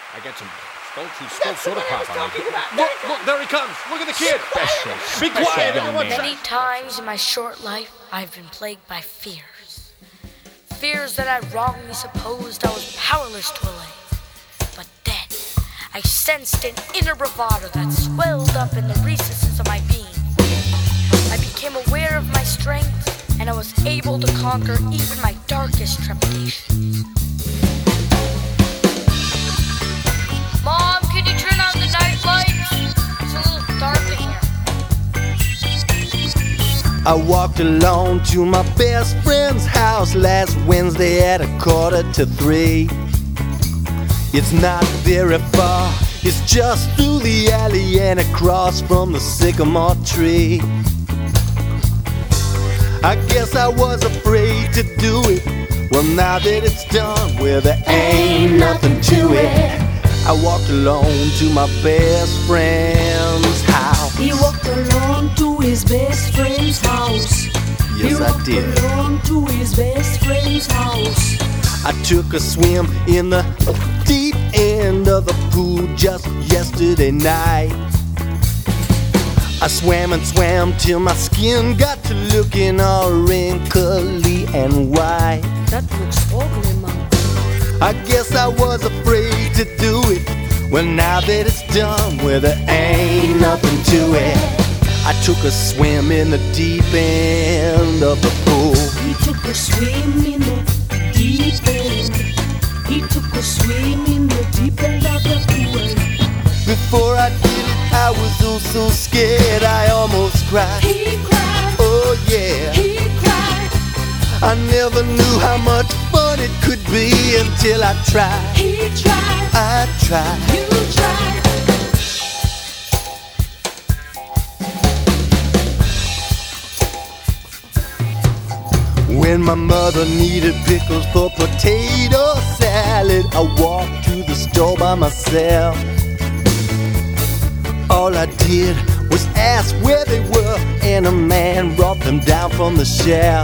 I get some spelt soda pop on me. Look, there he comes. Look at the kid. Be quiet, everyone. Many times in my short life, I've been plagued by fears. Fears that I wrongly supposed I was powerless to allay. But then, I sensed an inner bravado that swelled up in the recesses of my being. I became aware of my strength, and I was able to conquer even my darkest trepidations. Mom, could you turn on the night lights? It's a little dark in here. I walked alone to my best friend's house last Wednesday at 2:45. It's not very far, it's just through the alley and across from the sycamore tree. I guess I was afraid to do it. Well, now that it's done, well, there ain't nothing to it. I walked alone to my best friend's house. He walked alone to his best friend's house. Yes, I did. He walked alone to his best friend's house. I took a swim in the deep end of the pool just yesterday night. I swam and swam till my skin got to looking all wrinkly and white. That looks ugly, Mom. I guess I was afraid to do it. Well, now that it's done, well, there ain't nothing to it. I took a swim in the deep end of the pool. He took a swim in the deep end. He took a swim in the deep end of the pool. Before I did it, I was so scared I almost cried. He cried. Oh yeah. He cried. I never knew how much fun it could be until I tried. He tried. I tried. You tried. When my mother needed pickles for potato salad, I walked to the store by myself. All I did was ask where they were, and a man brought them down from the shelf.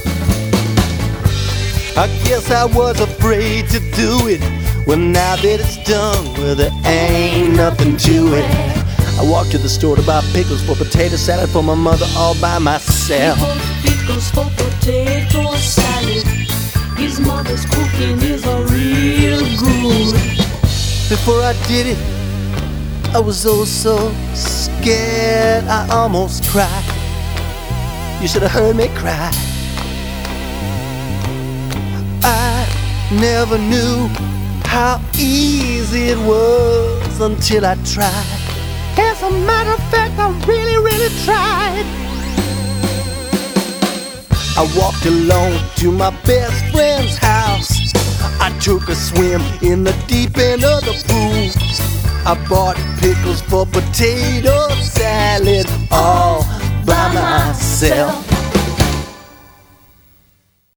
I guess I was afraid to do it. Well, now that it's done, well, there ain't nothing to it. I walked to the store to buy pickles for potato salad for my mother all by myself. He bought pickles for potato salad. His mother's cooking is a real good. Before I did it, I was oh so scared I almost cried. You should have heard me cry. I never knew how easy it was until I tried. As a matter of fact, I really tried. I walked alone to my best friend's house. I took a swim in the deep end of the pool. I bought pickles for potato salad all by myself.